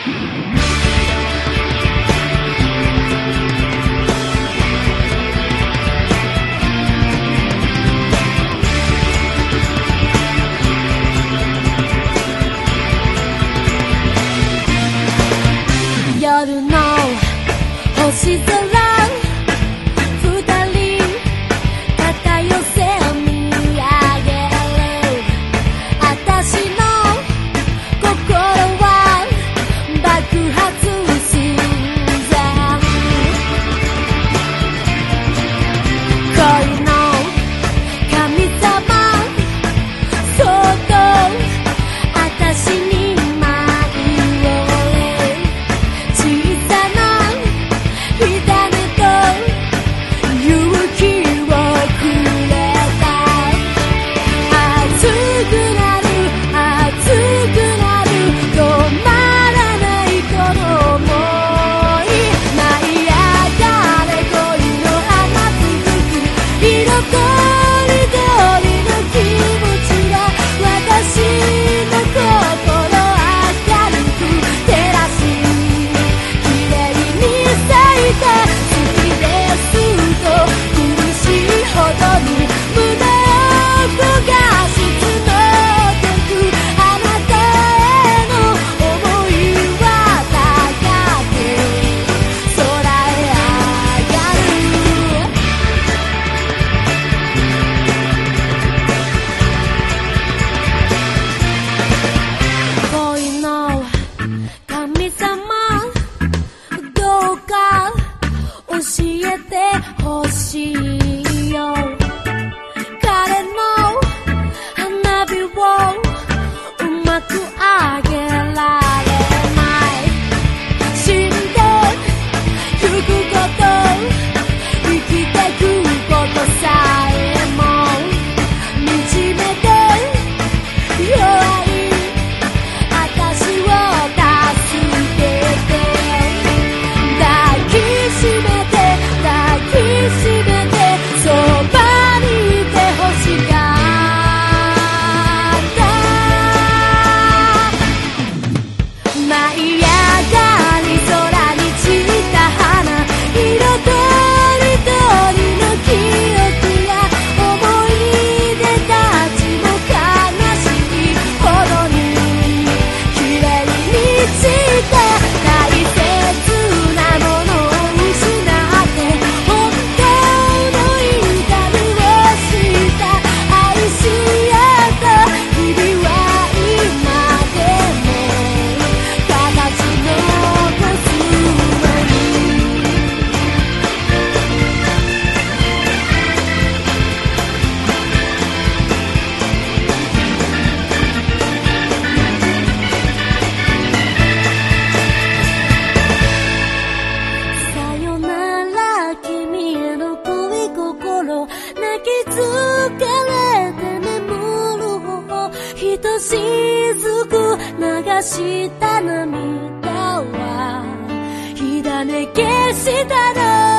夜の星空二人肩寄せ見上げる私の心は爆発寸前恋の神様そっと私に教えてほしいよ彼の花火をうまくあげられない死んでゆくこと生きてくことさえも惨めで弱い私を助けて抱きしめそばにいてほしかった舞い上がり空に散った花色とりどりの記憶や思い出たちも悲しいほどに綺麗に散って大切なものを失ってしずく流した涙は火種消したの